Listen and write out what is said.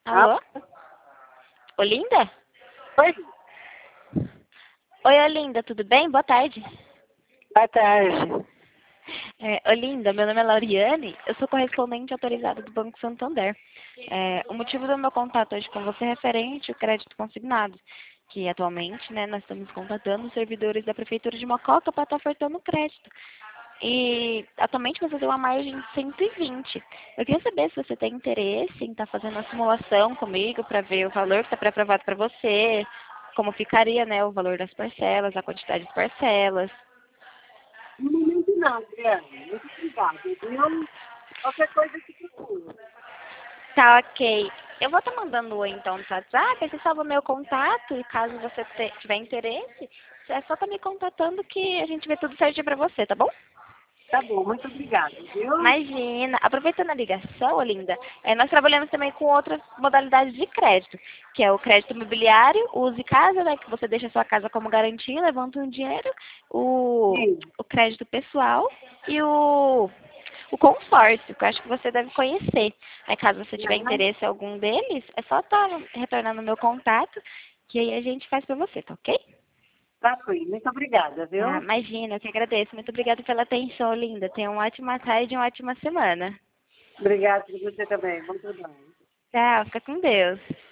Ah, Alô? Olinda? oi, Oi, Olinda, tudo bem? Boa tarde. boa tarde. Olinda, meu nome é Lauriane, eu sou correspondente autorizada do Banco Santander. O motivo do meu contato hoje com você é referente ao crédito consignado, que atualmente, né, nós estamos contratando servidores da Prefeitura de Mococa para estar ofertando crédito. E atualmente você tem uma margem de 120. Eu queria saber se você tem interesse em estar fazendo uma simulação comigo para ver o valor que está pré-aprovado para você, como ficaria, né, o valor das parcelas, a quantidade de parcelas. No momento não, Adriane. Muito obrigada, viu? Qualquer coisa que procura. Tá, ok. Eu vou estar mandando o oi então no WhatsApp, aí você salva meu contato e caso você tiver interesse, é só estar me contatando que a gente vê tudo certinho pra você, tá bom? Tá bom, muito obrigada, viu? Imagina. Aproveitando a ligação, Olinda, nós trabalhamos também com outras modalidades de crédito, que é o crédito imobiliário, o Use Casa, né, que você deixa a sua casa como garantia, levanta um dinheiro, Sim. o crédito pessoal e o consórcio, que eu acho que você deve conhecer. Caso você tiver Aham. interesse em algum deles, é só estar retornando o meu contato, que aí a gente faz pra você, tá ok? Tá, foi. Muito obrigada, Ah, viu? imagina, eu que agradeço. Muito obrigada pela atenção, linda. Tenha uma ótima tarde e uma ótima semana. Obrigada por você também. Bom trabalho. Tchau, fica com Deus.